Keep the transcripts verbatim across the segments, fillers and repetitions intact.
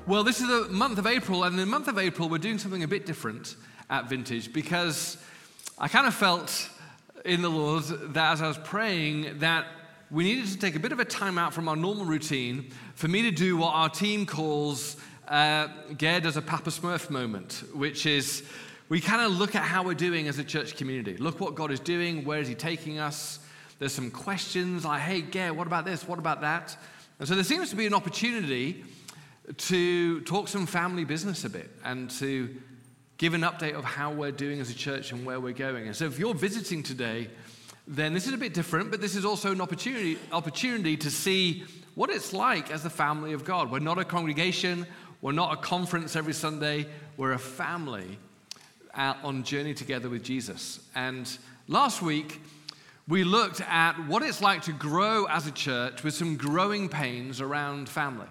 Well, this is the month of April, and in the month of April, we're doing something a bit different at Vintage, because I kind of felt in the Lord that as I was praying that we needed to take a bit of a time out from our normal routine for me to do what our team calls uh, Ger does a Papa Smurf moment, which is we kind of look at how we're doing as a church community. Look what God is doing, where is he taking us? There's some questions like, hey, Ger, what about this? What about that? And so there seems to be an opportunity to talk some family business a bit and to give an update of how we're doing as a church and where we're going. And so if you're visiting today, then this is a bit different, but this is also an opportunity opportunity to see what it's like as the family of God. We're not a congregation, we're not a conference every Sunday, we're a family out on journey together with Jesus. And last week, we looked at what it's like to grow as a church with some growing pains around family.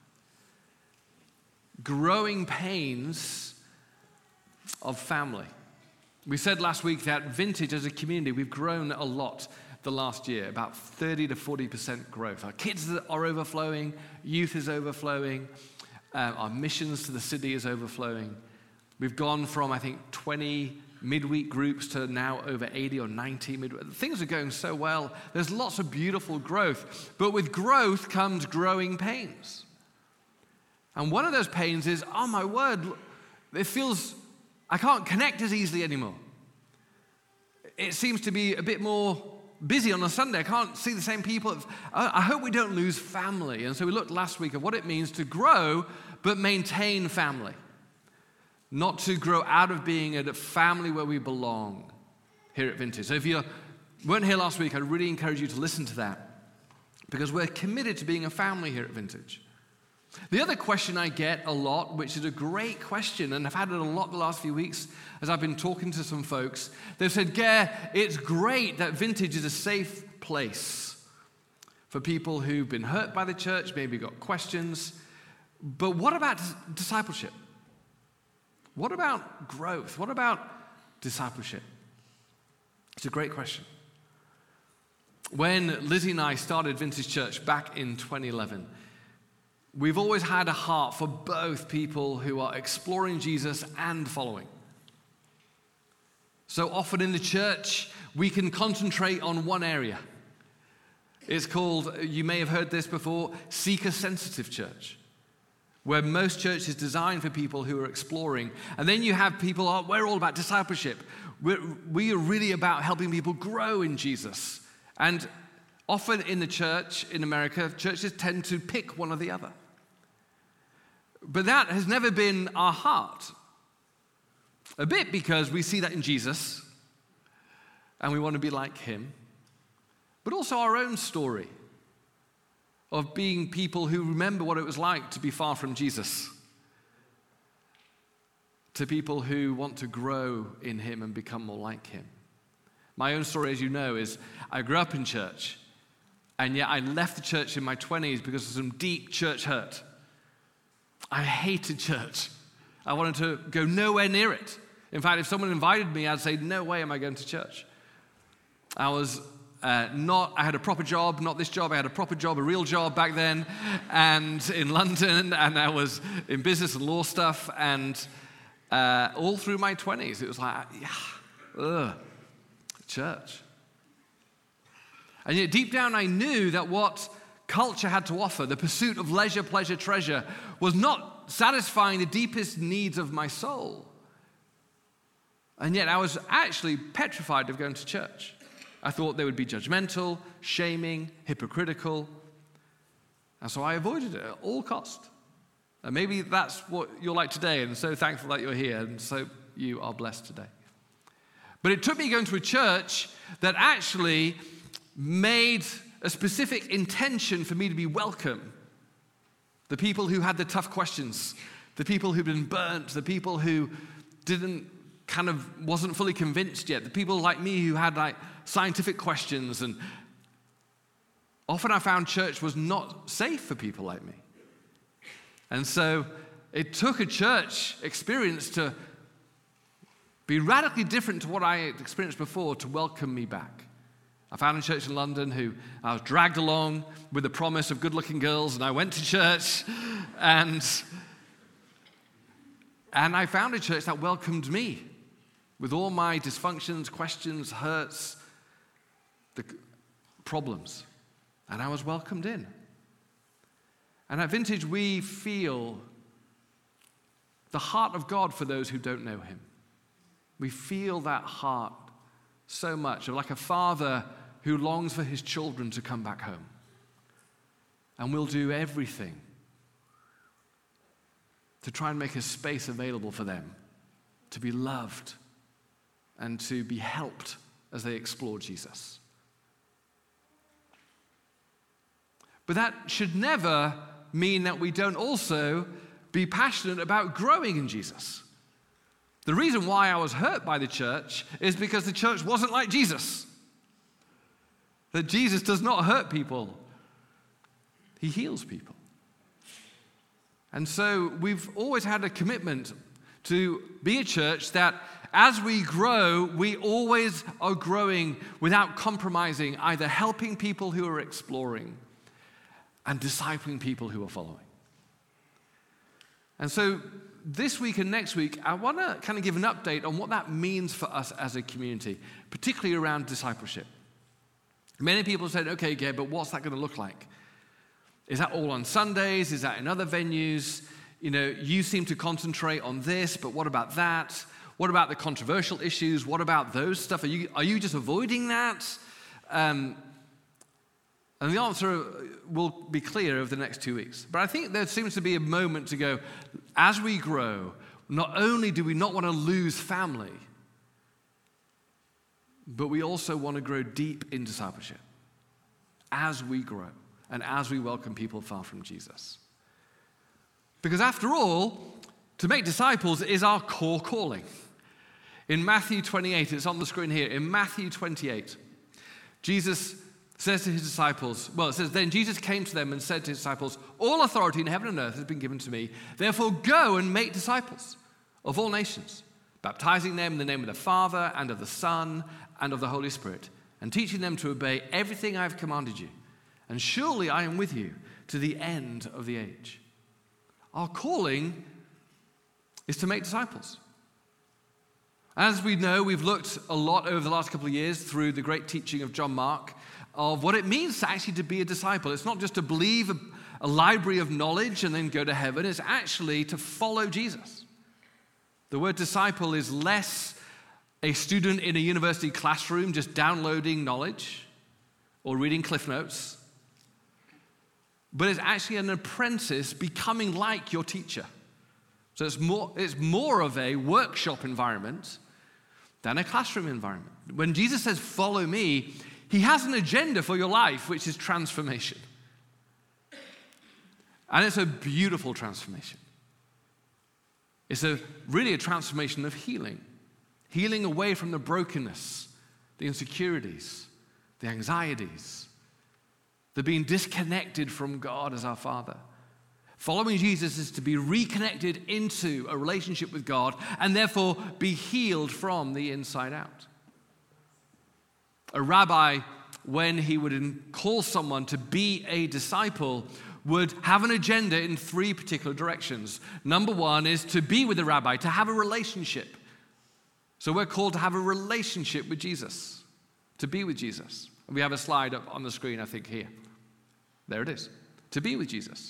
Growing pains of family. We said last week that Vintage as a community, we've grown a lot the last year, about thirty to forty percent growth. Our kids are overflowing, youth is overflowing, uh, our missions to the city is overflowing. We've gone from, I think, twenty midweek groups to now over eighty or ninety midweek. Things are going so well. There's lots of beautiful growth. But with growth comes growing pains. And one of those pains is, oh my word, it feels, I can't connect as easily anymore. It seems to be a bit more busy on a Sunday. I can't see the same people. I hope we don't lose family. And so we looked last week at what it means to grow but maintain family. Not to grow out of being a family where we belong here at Vintage. So if you weren't here last week, I'd really encourage you to listen to that, because we're committed to being a family here at Vintage. The other question I get a lot, which is a great question, and I've had it a lot the last few weeks as I've been talking to some folks, they've said, Ger, it's great that Vintage is a safe place for people who've been hurt by the church, maybe got questions, but what about discipleship? What about growth? What about discipleship? It's a great question. When Lizzie and I started Vintage Church back in twenty eleven, we've always had a heart for both people who are exploring Jesus and following. So often in the church, we can concentrate on one area. It's called, you may have heard this before, seeker-sensitive church, where most church is designed for people who are exploring. And then you have people, oh, we're all about discipleship. We're, we are really about helping people grow in Jesus. And often in the church, in America, churches tend to pick one or the other. But that has never been our heart. A bit because we see that in Jesus, and we want to be like him, but also our own story of being people who remember what it was like to be far from Jesus, to people who want to grow in him and become more like him. My own story, as you know, is I grew up in church, and yet I left the church in my twenties because of some deep church hurt. I hated church. I wanted to go nowhere near it. In fact, if someone invited me, I'd say, no way am I going to church. I was uh, not, I had a proper job, not this job, I had a proper job, a real job back then, and in London, and I was in business and law stuff, and uh, all through my twenties, it was like, yeah, ugh, church. And yet deep down I knew that what culture had to offer, the pursuit of leisure, pleasure, treasure, was not satisfying the deepest needs of my soul. And yet I was actually petrified of going to church. I thought they would be judgmental, shaming, hypocritical. And so I avoided it at all cost. And maybe that's what you're like today, and so thankful that you're here, and so you are blessed today. But it took me going to a church that actually made a specific intention for me to be welcome. The people who had the tough questions, the people who'd been burnt, the people who didn't kind of wasn't fully convinced yet, the people like me who had like scientific questions. And often I found church was not safe for people like me. And so it took a church experience to be radically different to what I had experienced before to welcome me back. I found a church in London who I was dragged along with the promise of good-looking girls, and I went to church, and And I found a church that welcomed me with all my dysfunctions, questions, hurts, the problems. And I was welcomed in. And at Vintage, we feel the heart of God for those who don't know him. We feel that heart so much, like a father who longs for his children to come back home. And we'll do everything to try and make a space available for them to be loved and to be helped as they explore Jesus. But that should never mean that we don't also be passionate about growing in Jesus. The reason why I was hurt by the church is because the church wasn't like Jesus. That Jesus does not hurt people. He heals people. And so we've always had a commitment to be a church that as we grow, we always are growing without compromising, either helping people who are exploring and discipling people who are following. And so this week and next week, I want to kind of give an update on what that means for us as a community, particularly around discipleship. Many people said, okay, Gabe, but what's that going to look like? Is that all on Sundays? Is that in other venues? You know, you seem to concentrate on this, but what about that? What about the controversial issues? What about those stuff? Are you, are you just avoiding that? Um, and the answer will be clear over the next two weeks. But I think there seems to be a moment to go, as we grow, not only do we not want to lose family, but we also want to grow deep in discipleship as we grow and as we welcome people far from Jesus. Because after all, to make disciples is our core calling. In Matthew twenty-eight, it's on the screen here, in Matthew twenty-eight, Jesus says to his disciples, well, it says, then Jesus came to them and said to his disciples, all authority in heaven and earth has been given to me. Therefore, go and make disciples of all nations, baptizing them in the name of the Father and of the Son and of the Holy Spirit, and teaching them to obey everything I have commanded you. And surely I am with you to the end of the age. Our calling is to make disciples. As we know, we've looked a lot over the last couple of years through the great teaching of John Mark of what it means to actually to be a disciple. It's not just to believe a, a library of knowledge and then go to heaven. It's actually to follow Jesus. The word disciple is less a student in a university classroom just downloading knowledge or reading Cliff Notes, but it's actually an apprentice becoming like your teacher. So it's more, it's more of a workshop environment than a classroom environment. When Jesus says, follow me, he has an agenda for your life, which is transformation. And it's a beautiful transformation. It's a really a transformation of healing. Healing away from the brokenness, the insecurities, the anxieties, the being disconnected from God as our Father. Following Jesus is to be reconnected into a relationship with God and therefore be healed from the inside out. A rabbi, when he would call someone to be a disciple, would have an agenda in three particular directions. Number one is to be with the rabbi, to have a relationship. So we're called to have a relationship with Jesus, to be with Jesus. And we have a slide up on the screen, I think, here. There it is. To be with Jesus.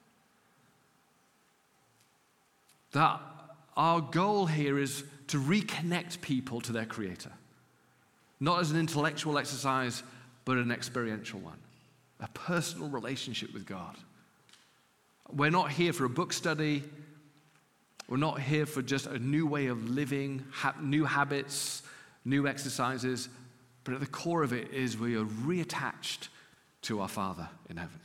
That our goal here is to reconnect people to their Creator. Not as an intellectual exercise, but an experiential one. A personal relationship with God. We're not here for a book study. We're not here for just a new way of living, ha- new habits, new exercises. But at the core of it is we are reattached to our Father in heaven.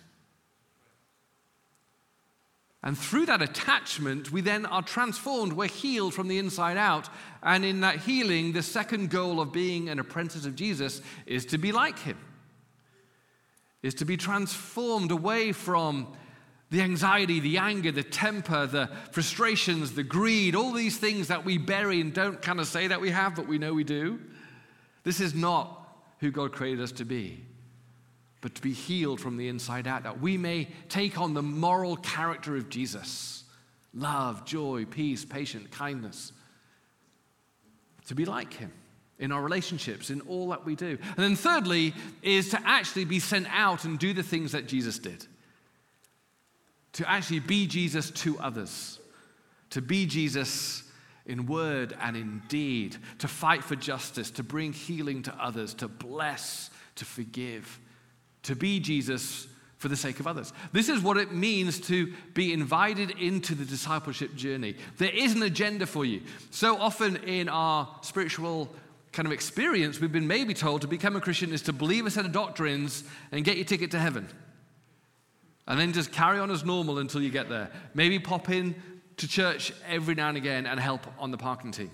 And through that attachment, we then are transformed. We're healed from the inside out. And in that healing, the second goal of being an apprentice of Jesus is to be like him. Is to be transformed away from the anxiety, the anger, the temper, the frustrations, the greed, all these things that we bury and don't kind of say that we have, but we know we do. This is not who God created us to be, but to be healed from the inside out, that we may take on the moral character of Jesus, love, joy, peace, patience, kindness. To be like him in our relationships, in all that we do. And then thirdly is to actually be sent out and do the things that Jesus did. To actually be Jesus to others. To be Jesus in word and in deed. To fight for justice, to bring healing to others, to bless, to forgive. To be Jesus for the sake of others. This is what it means to be invited into the discipleship journey. There is an agenda for you. So often in our spiritual kind of experience, we've been maybe told to become a Christian is to believe a set of doctrines and get your ticket to heaven. And then just carry on as normal until you get there. Maybe pop in to church every now and again and help on the parking team.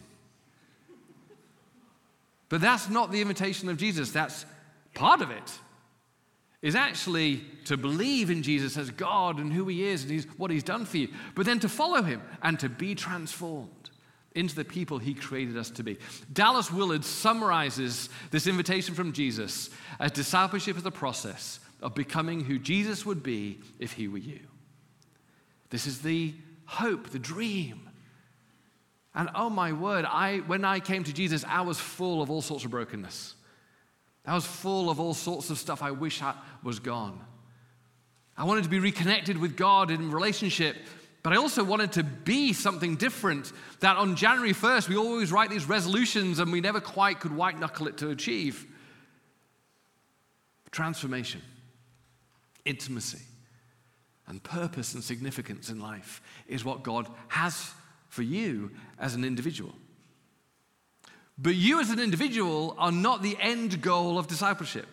But that's not the invitation of Jesus. That's part of it. Is actually to believe in Jesus as God and who he is and he's, what he's done for you. But then to follow him and to be transformed into the people he created us to be. Dallas Willard summarizes this invitation from Jesus as discipleship as a process of becoming who Jesus would be if he were you. This is the hope, the dream. And oh my word, I when I came to Jesus, I was full of all sorts of brokenness. I was full of all sorts of stuff I wish I was gone. I wanted to be reconnected with God in relationship, but I also wanted to be something different that on January first, we always write these resolutions and we never quite could white knuckle it to achieve. Transformation, intimacy, and purpose and significance in life is what God has for you as an individual. But you as an individual are not the end goal of discipleship.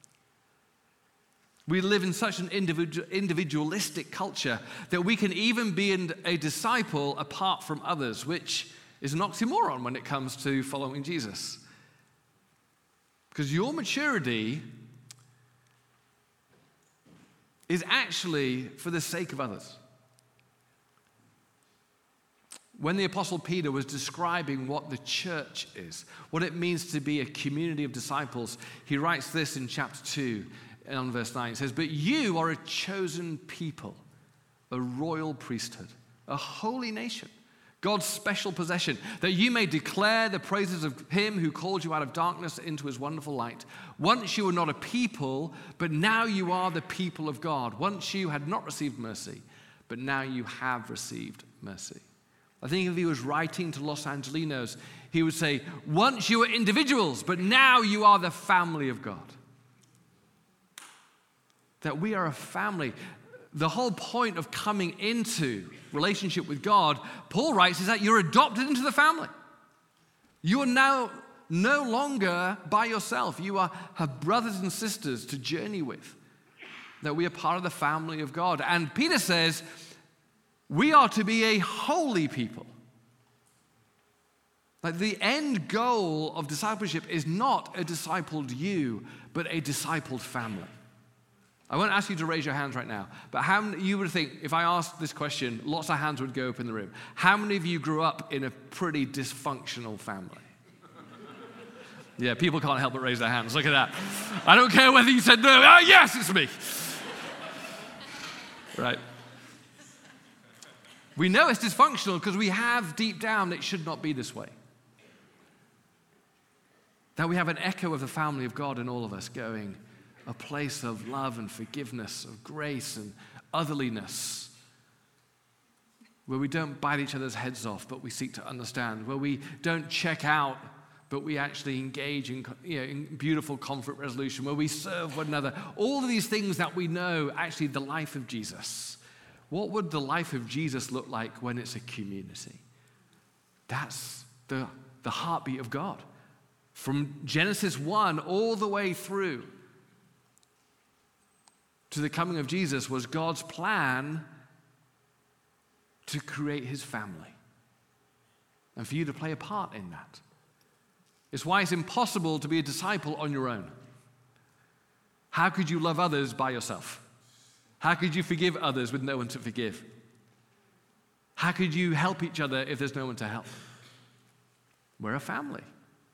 We live in such an individual, individualistic culture that we can even be a disciple apart from others, which is an oxymoron when it comes to following Jesus. Because your maturity is actually for the sake of others. When the Apostle Peter was describing what the church is, what it means to be a community of disciples, he writes this in chapter two, on verse nine. He says, "But you are a chosen people, a royal priesthood, a holy nation, God's special possession, that you may declare the praises of him who called you out of darkness into his wonderful light. Once you were not a people, but now you are the people of God. Once you had not received mercy, but now you have received mercy." I think if he was writing to Los Angelinos, he would say, once you were individuals, but now you are the family of God. That we are a family. The whole point of coming into relationship with God, Paul writes, is that you're adopted into the family. You are now no longer by yourself. You are, have brothers and sisters to journey with. That we are part of the family of God. And Peter says, we are to be a holy people. Like the end goal of discipleship is not a discipled you, but a discipled family. I won't ask you to raise your hands right now, but how many, you would think, if I asked this question, lots of hands would go up in the room. How many of you grew up in a pretty dysfunctional family? Yeah, people can't help but raise their hands. Look at that. I don't care whether you said no. Ah, yes, it's me. Right. We know it's dysfunctional because we have deep down that it should not be this way. That we have an echo of the family of God in all of us going, a place of love and forgiveness, of grace and otherliness, where we don't bite each other's heads off, but we seek to understand, where we don't check out, but we actually engage in, you know, in beautiful conflict resolution, where we serve one another. All of these things that we know, actually the life of Jesus. What would the life of Jesus look like when it's a community? That's the, the heartbeat of God. From Genesis one all the way through to the coming of Jesus was God's plan to create his family and for you to play a part in that. It's why it's impossible to be a disciple on your own. How could you love others by yourself? How could you forgive others with no one to forgive? How could you help each other if there's no one to help? We're a family.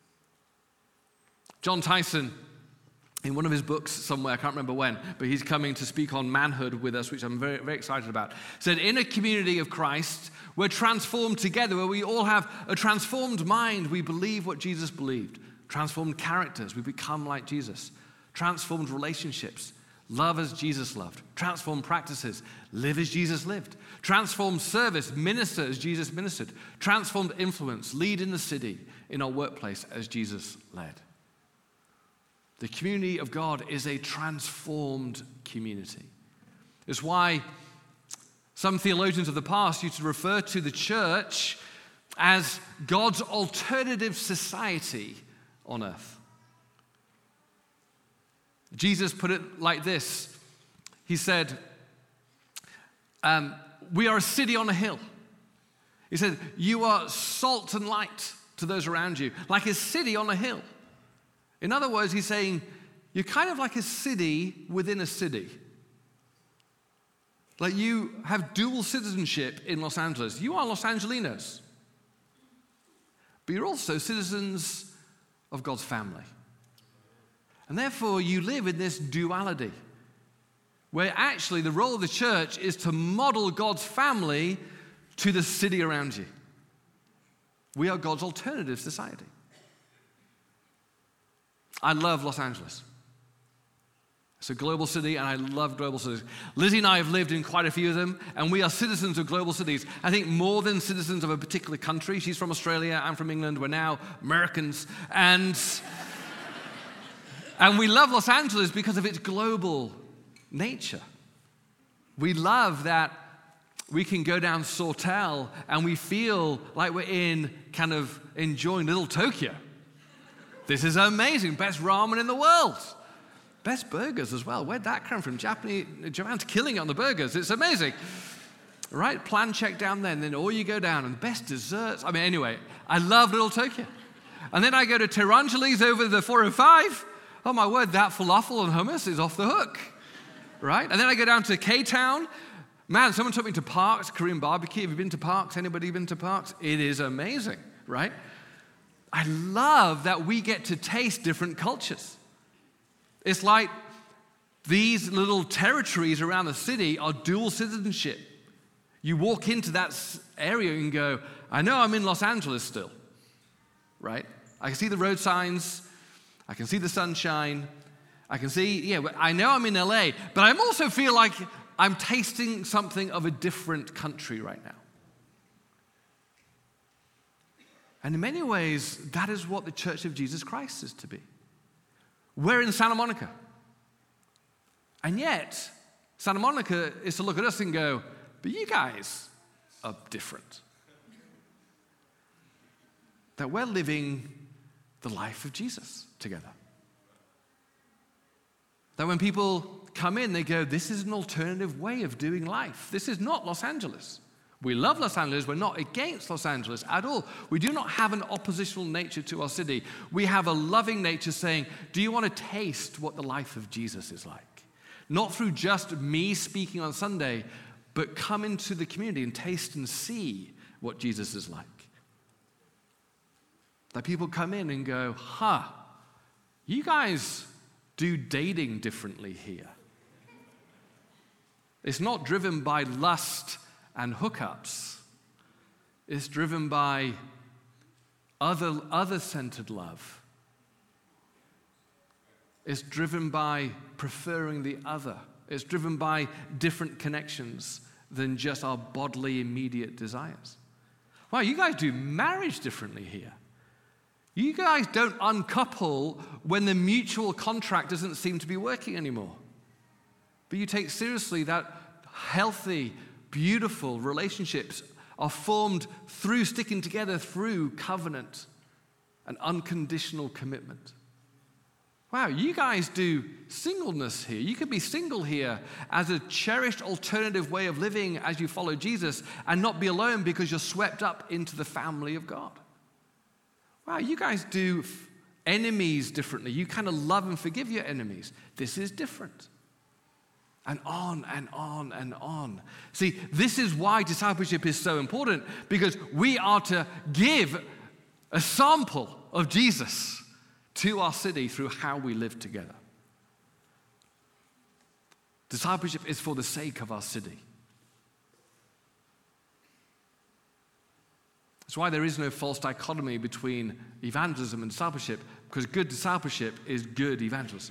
John Tyson, in one of his books somewhere, I can't remember when, but he's coming to speak on manhood with us, which I'm very, very excited about, said, in a community of Christ, We're transformed together, where we all have a transformed mind. We believe what Jesus believed. Transformed characters. We become like Jesus. Transformed relationships. Love as Jesus loved. Transformed practices. Live as Jesus lived. Transformed service. Minister as Jesus ministered. Transformed influence. Lead in the city, in our workplace, as Jesus led. The community of God is a transformed community. It's why some theologians of the past used to refer to the church as God's alternative society on earth. Jesus put it like this. He said, um, we are a city on a hill. He said, you are salt and light to those around you, like a city on a hill. In other words, he's saying, you're kind of like a city within a city. Like you have dual citizenship in Los Angeles. You are Los Angelinos. But you're also citizens of God's family. And therefore, you live in this duality, where actually the role of the church is to model God's family to the city around you. We are God's alternative society. I love Los Angeles. It's a global city, and I love global cities. Lizzie and I have lived in quite a few of them, and we are citizens of global cities. I think more than citizens of a particular country. She's from Australia, I'm from England. We're now Americans. And... And we love Los Angeles because of its global nature. We love that we can go down Sawtelle and we feel like we're in kind of enjoying little Tokyo. This is amazing. Best ramen in the world. Best burgers as well. Where'd that come from? Japanese, Japan's killing it on the burgers. It's amazing. Right? Plan check down there, and then all you go down, and the best desserts. I mean, anyway, I love little Tokyo. And then I go to Terangeli's over the four oh five. Oh my word, that falafel and hummus is off the hook, right? And then I go down to K-Town. Man, someone took me to Parks, Korean barbecue. Have you been to Parks? Anybody been to Parks? It is amazing, right? I love that we get to taste different cultures. It's like these little territories around the city are dual citizenship. You walk into that area and go, I know I'm in Los Angeles still, right? I can see the road signs. I can see the sunshine. I can see, yeah, I know I'm in L A, but I also feel like I'm tasting something of a different country right now. And in many ways, that is what the Church of Jesus Christ is to be. We're in Santa Monica. And yet, Santa Monica is to look at us and go, but you guys are different. That we're living the life of Jesus together. That when people come in, they go, this is an alternative way of doing life. This is not Los Angeles. We love Los Angeles. We're not against Los Angeles at all. We do not have an oppositional nature to our city. We have a loving nature saying, do you want to taste what the life of Jesus is like? Not through just me speaking on Sunday, but come into the community and taste and see what Jesus is like. That people come in and go, huh, you guys do dating differently here. It's not driven by lust and hookups. It's driven by other, other-centered love. It's driven by preferring the other. It's driven by different connections than just our bodily immediate desires. Wow, you guys do marriage differently here. You guys don't uncouple when the mutual contract doesn't seem to be working anymore. But you take seriously that healthy, beautiful relationships are formed through sticking together through covenant and unconditional commitment. Wow, you guys do singleness here. You could be single here as a cherished alternative way of living as you follow Jesus and not be alone because you're swept up into the family of God. Wow, you guys do enemies differently. You kind of love and forgive your enemies. This is different. And on and on and on. See, this is why discipleship is so important, because we are to give a sample of Jesus to our city through how we live together. Discipleship is for the sake of our city. That's why there is no false dichotomy between evangelism and discipleship, because good discipleship is good evangelism.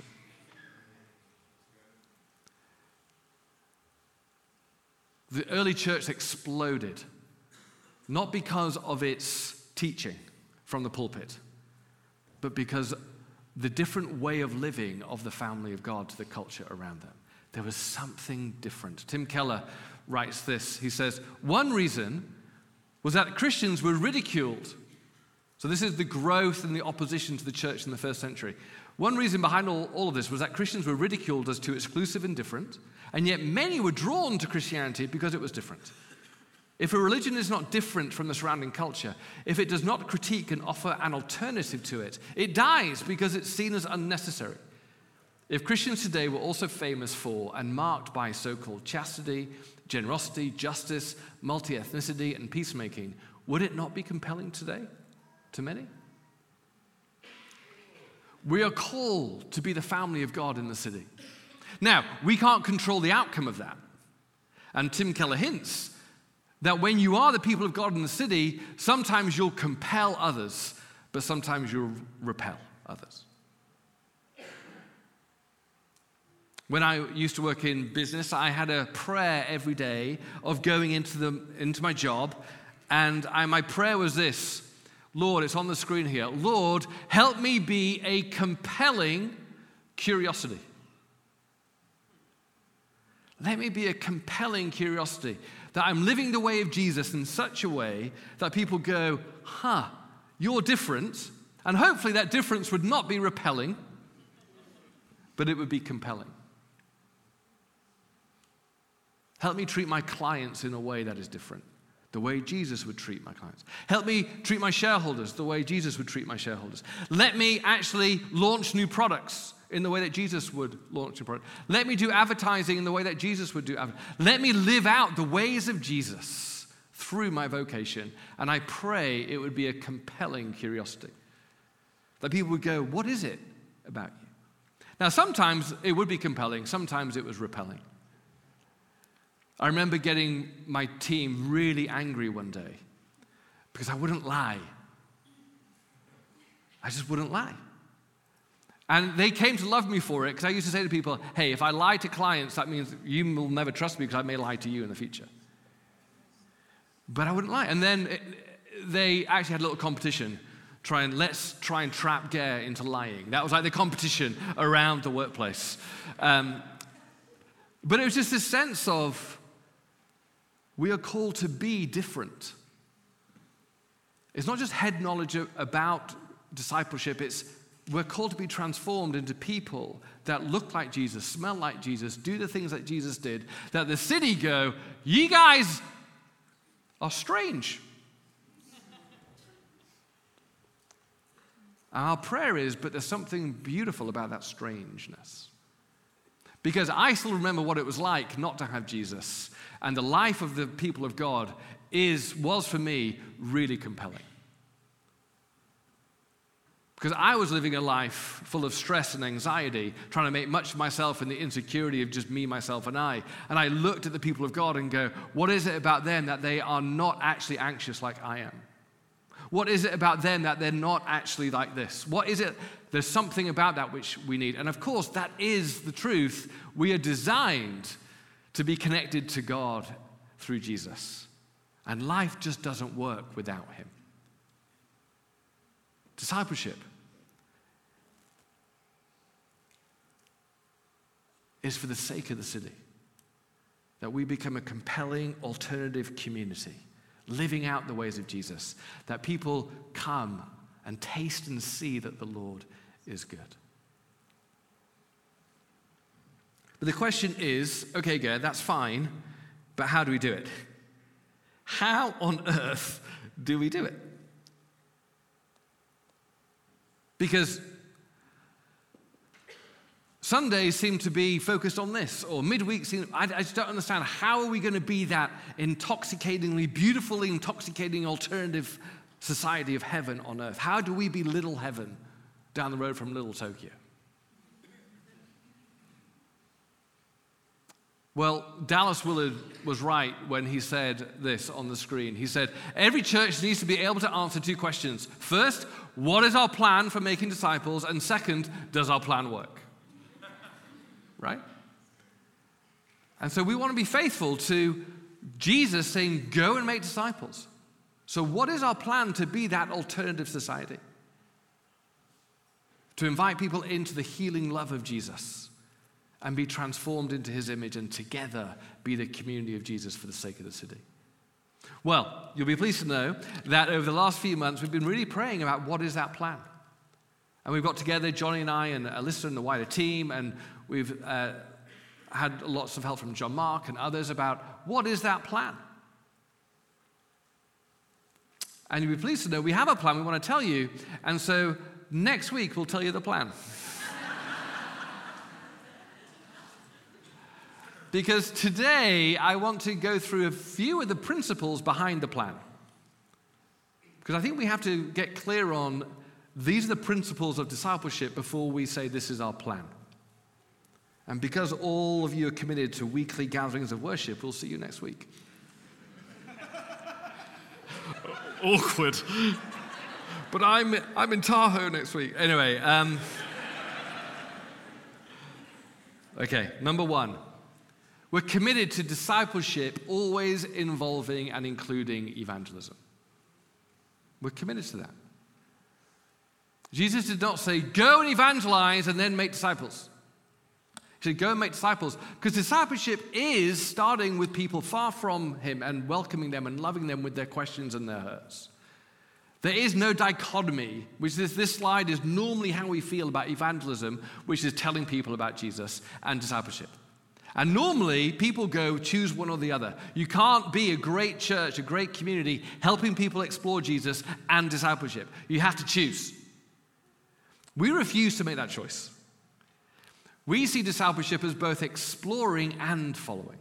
The early church exploded, not because of its teaching from the pulpit, but because the different way of living of the family of God to the culture around them. There was something different. Tim Keller writes this. He says, one reason was that Christians were ridiculed. So this is the growth and the opposition to the church in the first century. One reason behind all, all of this was that Christians were ridiculed as too exclusive and different, and yet many were drawn to Christianity because it was different. If a religion is not different from the surrounding culture, if it does not critique and offer an alternative to it, it dies because it's seen as unnecessary. If Christians today were also famous for and marked by so-called chastity, generosity, justice, multi-ethnicity, and peacemaking, would it not be compelling today to many? We are called to be the family of God in the city. Now, we can't control the outcome of that. And Tim Keller hints that when you are the people of God in the city, sometimes you'll compel others, but sometimes you'll repel others. When I used to work in business, I had a prayer every day of going into the into my job, and I, my prayer was this: Lord, it's on the screen here. Lord, help me be a compelling curiosity. Let me be a compelling curiosity, that I'm living the way of Jesus in such a way that people go, huh, you're different. And hopefully that difference would not be repelling, but it would be compelling. Help me treat my clients in a way that is different, the way Jesus would treat my clients. Help me treat my shareholders the way Jesus would treat my shareholders. Let me actually launch new products in the way that Jesus would launch a product. Let me do advertising in the way that Jesus would do advertising. Let me live out the ways of Jesus through my vocation. And I pray it would be a compelling curiosity. That people would go, what is it about you? Now, sometimes it would be compelling. Sometimes it was repelling. I remember getting my team really angry one day because I wouldn't lie. I just wouldn't lie. And they came to love me for it, because I used to say to people, hey, if I lie to clients, that means you will never trust me because I may lie to you in the future. But I wouldn't lie. And then it, they actually had a little competition. Try and, let's try and trap Gare into lying. That was like the competition around the workplace. Um, but it was just this sense of, we are called to be different. It's not just head knowledge about discipleship, it's we're called to be transformed into people that look like Jesus, smell like Jesus, do the things that Jesus did, that the city go, you guys are strange. Our prayer is, but there's something beautiful about that strangeness. Because I still remember what it was like not to have Jesus, and the life of the people of God is was for me really compelling. Because I was living a life full of stress and anxiety, trying to make much of myself in the insecurity of just me, myself, and I. And I looked at the people of God and go, what is it about them that they are not actually anxious like I am? What is it about them that they're not actually like this? What is it? There's something about that which we need. And of course, that is the truth. We are designed to be connected to God through Jesus. And life just doesn't work without him. Discipleship is for the sake of the city, that we become a compelling alternative community, living out the ways of Jesus, that people come and taste and see that the Lord is good. But the question is, okay, Gerd, that's fine, but how do we do it? How on earth do we do it? Because Sundays seem to be focused on this, or midweek seem, I, I just don't understand. How are we going to be that intoxicatingly, beautifully intoxicating alternative society of heaven on earth? How do we be little heaven down the road from little Tokyo? Well, Dallas Willard was right when he said this on the screen. He said, every church needs to be able to answer two questions. First, what is our plan for making disciples? And second, does our plan work? Right? And so we want to be faithful to Jesus saying, go and make disciples. So what is our plan to be that alternative society? To invite people into the healing love of Jesus and be transformed into his image and together be the community of Jesus for the sake of the city. Well, you'll be pleased to know that over the last few months, we've been really praying about what is that plan. And we've got together, Johnny and I and Alyssa and the wider team, and we've uh, had lots of help from John Mark and others about what is that plan. And you'll be pleased to know we have a plan we want to tell you. And so next week, we'll tell you the plan. Because today, I want to go through a few of the principles behind the plan. Because I think we have to get clear on these are the principles of discipleship before we say this is our plan. And because all of you are committed to weekly gatherings of worship, we'll see you next week. Awkward. But I'm I'm in Tahoe next week. Anyway, um, okay, number one. We're committed to discipleship always involving and including evangelism. We're committed to that. Jesus did not say, go and evangelize and then make disciples. He said, go and make disciples. Because discipleship is starting with people far from him and welcoming them and loving them with their questions and their hurts. There is no dichotomy, which is this slide is normally how we feel about evangelism, which is telling people about Jesus, and discipleship. And normally, people go choose one or the other. You can't be a great church, a great community, helping people explore Jesus and discipleship. You have to choose. We refuse to make that choice. We see discipleship as both exploring and following.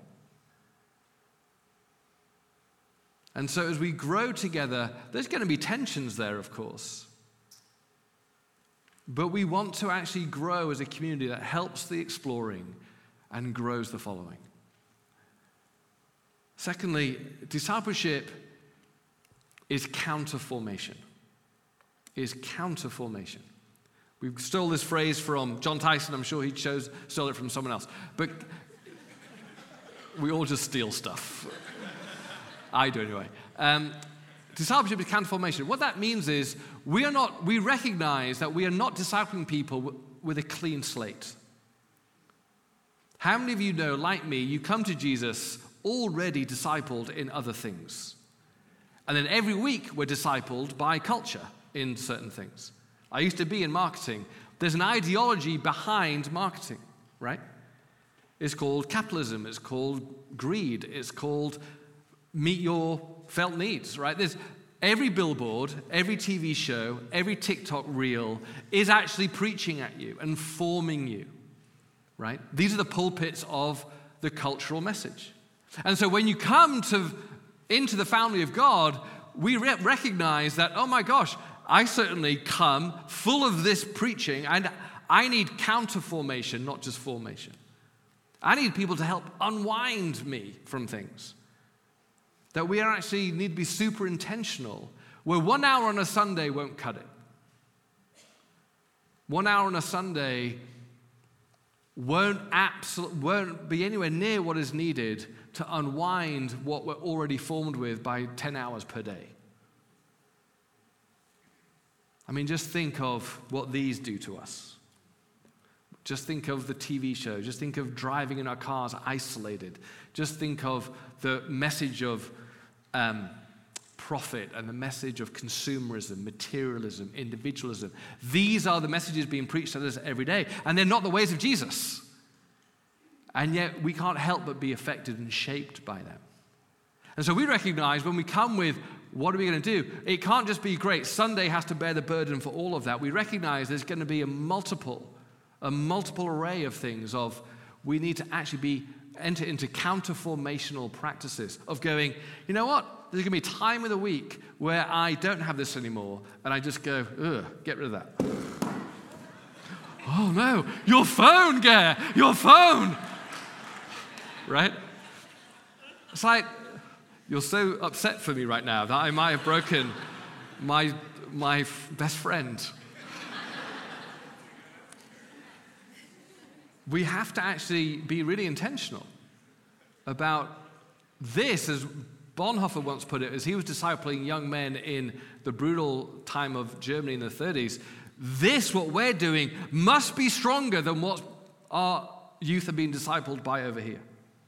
And so as we grow together, there's going to be tensions there, of course. But we want to actually grow as a community that helps the exploring and grows the following. Secondly, discipleship is counter-formation. Is counter-formation. We stole this phrase from John Tyson. I'm sure he chose, stole it from someone else. But we all just steal stuff. I do anyway. Um, discipleship is counter-formation. What that means is we are not. We recognize that we are not discipling people w- with a clean slate. How many of you know, like me, you come to Jesus already discipled in other things? And then every week we're discipled by culture in certain things. I used to be in marketing. There's an ideology behind marketing, right? It's called capitalism. It's called greed. It's called meet your felt needs, right? There's every billboard, every T V show, every TikTok reel is actually preaching at you and forming you. Right? These are the pulpits of the cultural message. And so when you come to into the family of God, we re- recognize that, oh my gosh, I certainly come full of this preaching, and I need counter-formation, not just formation. I need people to help unwind me from things. That we are actually need to be super intentional, where one hour on a Sunday won't cut it. One hour on a Sunday won't absol- won't be anywhere near what is needed to unwind what we're already formed with by ten hours per day. I mean, just think of what these do to us. Just think of the T V show. Just think of driving in our cars isolated. Just think of the message of um, profit and the message of consumerism, materialism, individualism. These are the messages being preached to us every day, and they're not the ways of Jesus. And yet we can't help but be affected and shaped by them. And so we recognize when we come with, what are we going to do? It can't just be great. Sunday has to bear the burden for all of that. We recognize there's going to be a multiple, a multiple array of things of we need to actually be enter into counter-formational practices of going, you know what? There's going to be a time of the week where I don't have this anymore, and I just go, ugh, get rid of that. Oh no, your phone, Gare, your phone. right? It's like, you're so upset for me right now that I might have broken my, my f- best friend. We have to actually be really intentional about this, as Bonhoeffer once put it, as he was discipling young men in the brutal time of Germany in the thirties. This, what we're doing, must be stronger than what our youth are being discipled by over here.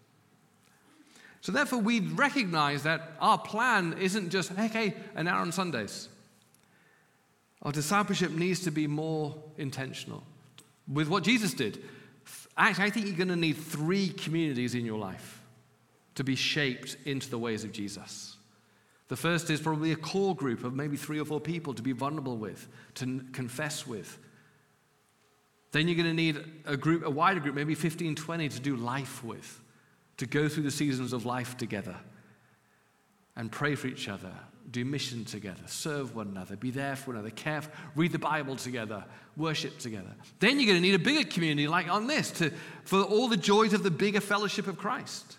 So therefore, we recognize that our plan isn't just, hey, hey, an hour on Sundays. Our discipleship needs to be more intentional with what Jesus did. Actually, I think you're going to need three communities in your life to be shaped into the ways of Jesus. The first is probably a core group of maybe three or four people to be vulnerable with, to n- confess with. Then you're going to need a group, a wider group, maybe fifteen, twenty to do life with, to go through the seasons of life together and pray for each other, do mission together, serve one another, be there for one another, care, read the Bible together, worship together. Then you're going to need a bigger community like on this to, for all the joys of the bigger fellowship of Christ.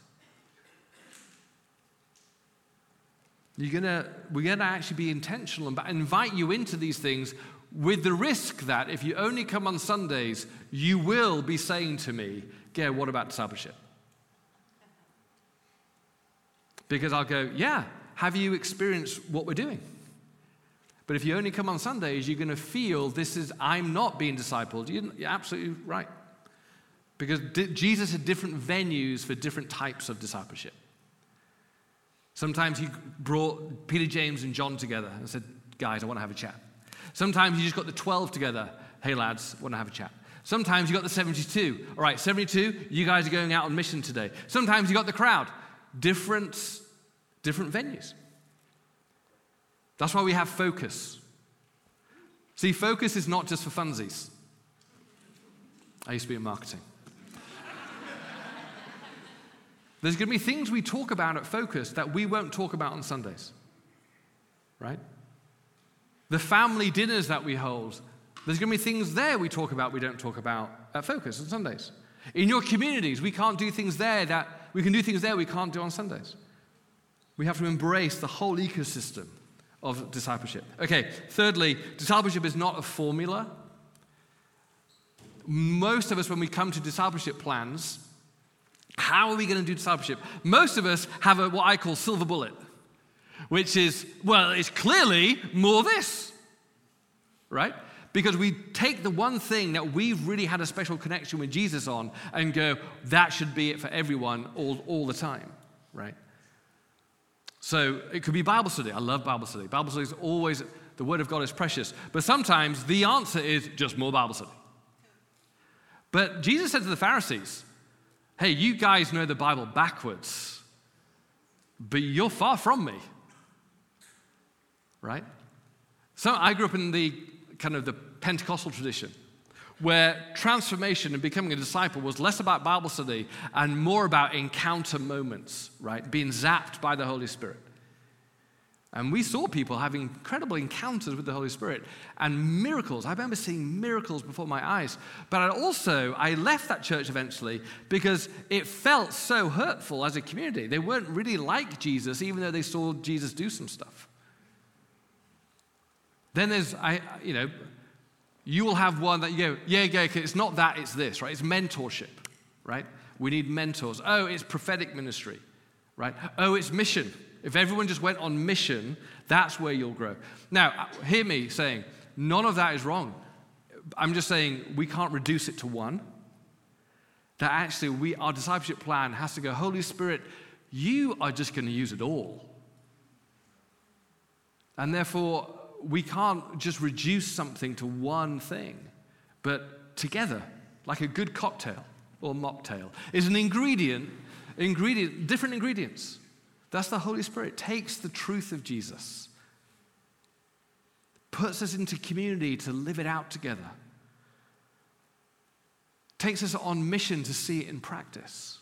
You're gonna, we're going to actually be intentional and invite you into these things with the risk that if you only come on Sundays, you will be saying to me, Gare, what about discipleship? Because I'll go, yeah, have you experienced what we're doing? But if you only come on Sundays, you're going to feel this is, I'm not being discipled. You're, you're absolutely right. Because di- Jesus had different venues for different types of discipleship. Sometimes he brought Peter, James, and John together and said, guys, I want to have a chat. Sometimes you just got the twelve together. Hey, lads, want to have a chat. Sometimes you got the seventy-two. All right, seventy-two, you guys are going out on mission today. Sometimes you got the crowd. Different, different venues. That's why we have Focus. See, Focus is not just for funsies. I used to be in marketing. There's going to be things we talk about at Focus that we won't talk about on Sundays, right? The family dinners that we hold, there's going to be things there we talk about we don't talk about at Focus on Sundays. In your communities, we can't do things there that, we can do things there we can't do on Sundays. We have to embrace the whole ecosystem of discipleship. Okay, thirdly, discipleship is not a formula. Most of us, when we come to discipleship plans, how are we going to do discipleship? Most of us have a, what I call silver bullet, which is, well, it's clearly more this, right? Because we take the one thing that we've really had a special connection with Jesus on and go, that should be it for everyone all, all the time, right? So it could be Bible study. I love Bible study. Bible study is always, the Word of God is precious. But sometimes the answer is just more Bible study. But Jesus said to the Pharisees, hey, you guys know the Bible backwards, but you're far from me, right? So I grew up in the kind of the Pentecostal tradition, where transformation and becoming a disciple was less about Bible study and more about encounter moments, right? Being zapped by the Holy Spirit. And we saw people having incredible encounters with the Holy Spirit and miracles. I remember seeing miracles before my eyes. But I also, I left that church eventually because it felt so hurtful as a community. They weren't really like Jesus, even though they saw Jesus do some stuff. Then there's, I, you know, you will have one that you go, yeah, yeah, okay, it's not that, it's this, right? It's mentorship, right? We need mentors. Oh, it's prophetic ministry, right? Oh, it's mission. If everyone just went on mission, that's where you'll grow. Now, hear me saying, none of that is wrong. I'm just saying we can't reduce it to one. That actually, we our discipleship plan has to go, Holy Spirit, you are just going to use it all. And therefore, we can't just reduce something to one thing, but together, like a good cocktail or mocktail, is an ingredient, ingredient, different ingredients. That's the Holy Spirit. Takes the truth of Jesus, puts us into community to live it out together, takes us on mission to see it in practice,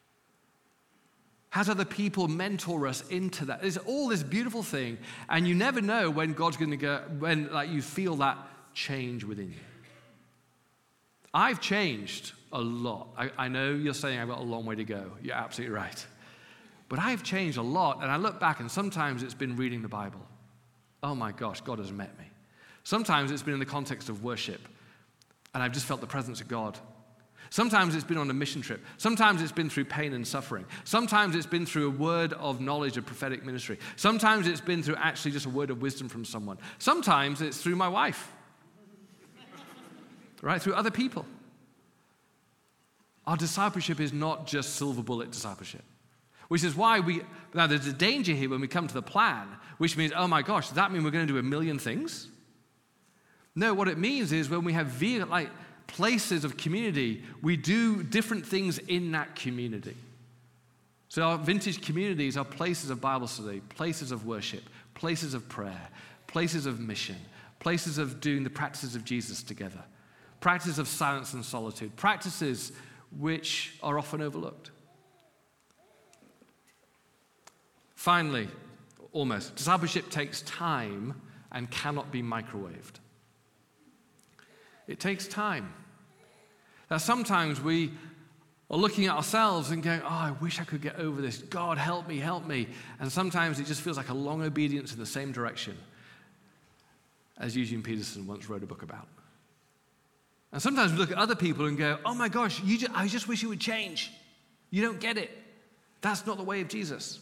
has other people mentor us into that. There's all this beautiful thing, and you never know when God's going to go, when like you feel that change within you. I've changed a lot. I, I know you're saying I've got a long way to go. You're absolutely right. But I've changed a lot, and I look back, and sometimes it's been reading the Bible. Oh my gosh, God has met me. Sometimes it's been in the context of worship, and I've just felt the presence of God. Sometimes it's been on a mission trip. Sometimes it's been through pain and suffering. Sometimes it's been through a word of knowledge of prophetic ministry. Sometimes it's been through actually just a word of wisdom from someone. Sometimes it's through my wife, right? Through other people. Our discipleship is not just silver bullet discipleship, which is why we, now there's a danger here when we come to the plan, which means, oh my gosh, does that mean we're going to do a million things? No, what it means is when we have ve- like places of community, we do different things in that community. So our vintage communities are places of Bible study, places of worship, places of prayer, places of mission, places of doing the practices of Jesus together, practices of silence and solitude, practices which are often overlooked. Finally, almost, discipleship takes time and cannot be microwaved. It takes time. Now, sometimes we are looking at ourselves and going, oh, I wish I could get over this. God, help me, help me. And sometimes it just feels like a long obedience in the same direction, as Eugene Peterson once wrote a book about. And sometimes we look at other people and go, oh my gosh, you just, I just wish you would change. You don't get it. That's not the way of Jesus.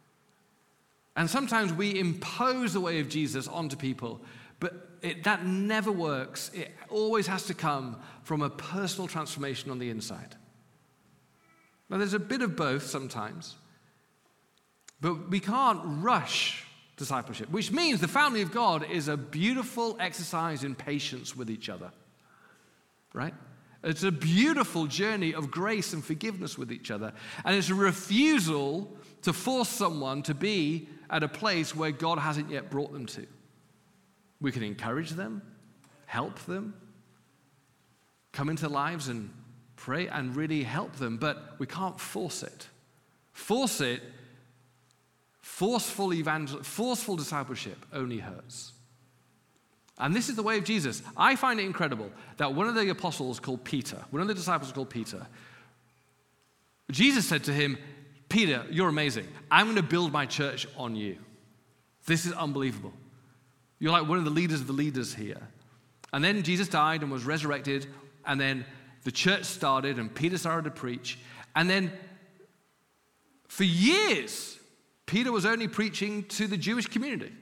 And sometimes we impose the way of Jesus onto people, but it, that never works. It always has to come from a personal transformation on the inside. Now, there's a bit of both sometimes, but we can't rush discipleship, which means the family of God is a beautiful exercise in patience with each other, right? It's a beautiful journey of grace and forgiveness with each other, and it's a refusal to force someone to be at a place where God hasn't yet brought them to. We can encourage them, help them, come into lives and pray and really help them, but we can't force it. Force it, forceful evangel- forceful discipleship only hurts. And this is the way of Jesus. I find it incredible that one of the apostles called Peter, one of the disciples called Peter, Jesus said to him, Peter, you're amazing. I'm going to build my church on you. This is unbelievable. You're like one of the leaders of the leaders here. And then Jesus died and was resurrected, and then the church started, and Peter started to preach. And then for years, Peter was only preaching to the Jewish community.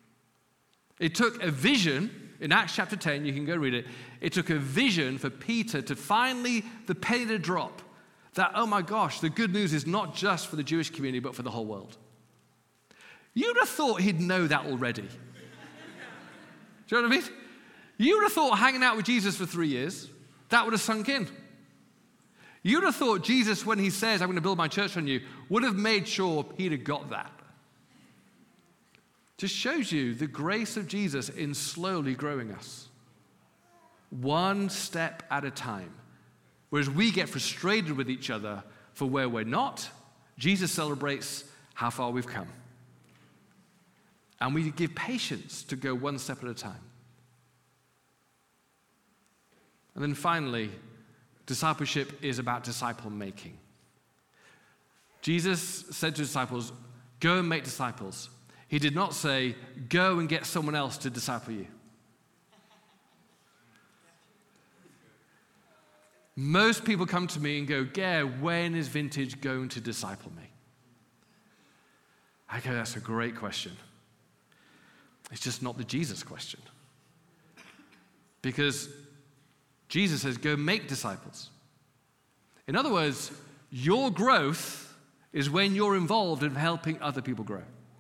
It took a vision, in Acts chapter ten, you can go read it, it took a vision for Peter to finally, the penny to drop, that, oh my gosh, the good news is not just for the Jewish community, but for the whole world. You'd have thought he'd know that already. Do you know what I mean? You would have thought hanging out with Jesus for three years, that would have sunk in. You would have thought Jesus, when he says, I'm going to build my church on you, would have made sure Peter got that. Just shows you the grace of Jesus in slowly growing us. One step at a time. Whereas we get frustrated with each other for where we're not, Jesus celebrates how far we've come. And we give patience to go one step at a time. And then finally, discipleship is about disciple making. Jesus said to his disciples, go and make disciples. He did not say, go and get someone else to disciple you. Most people come to me and go, Gare, when is Vintage going to disciple me? I go, that's a great question. It's just not the Jesus question. Because Jesus says, go make disciples. In other words, your growth is when you're involved in helping other people grow.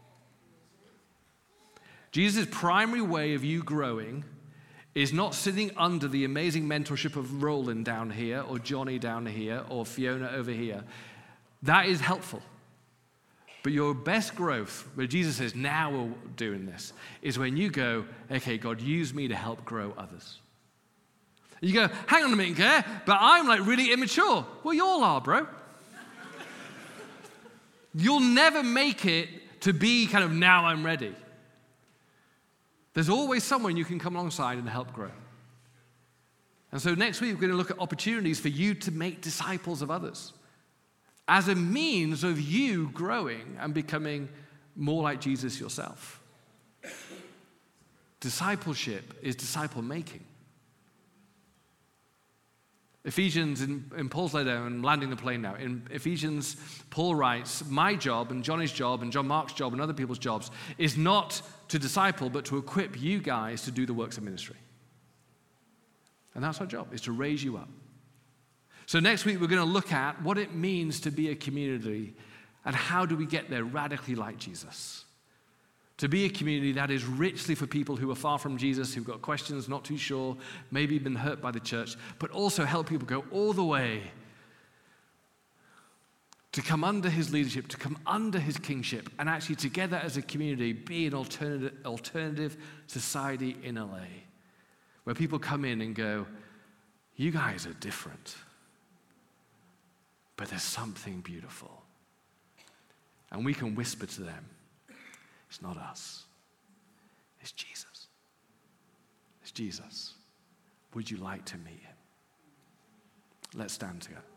Jesus' primary way of you growing is not sitting under the amazing mentorship of Roland down here, or Johnny down here, or Fiona over here. That is helpful. But your best growth, where Jesus says, now we're doing this, is when you go, okay, God, use me to help grow others. You go, hang on a minute, Gare, but I'm like really immature. Well, you all are, bro. You'll never make it to be kind of, now I'm ready. There's always someone you can come alongside and help grow. And so next week, we're going to look at opportunities for you to make disciples of others as a means of you growing and becoming more like Jesus yourself. Discipleship is disciple making. Ephesians, in, in Paul's letter, and landing the plane now, in Ephesians, Paul writes, my job and Johnny's job and John Mark's job and other people's jobs is not to disciple, but to equip you guys to do the works of ministry. And that's our job, is to raise you up. So next week, we're going to look at what it means to be a community and how do we get there radically like Jesus. To be a community that is richly for people who are far from Jesus, who've got questions, not too sure, maybe been hurt by the church, but also help people go all the way to come under his leadership, to come under his kingship, and actually together as a community be an alternative, alternative society in L A, where people come in and go, you guys are different, but there's something beautiful. And we can whisper to them, it's not us. It's Jesus. It's Jesus. Would you like to meet him? Let's stand together.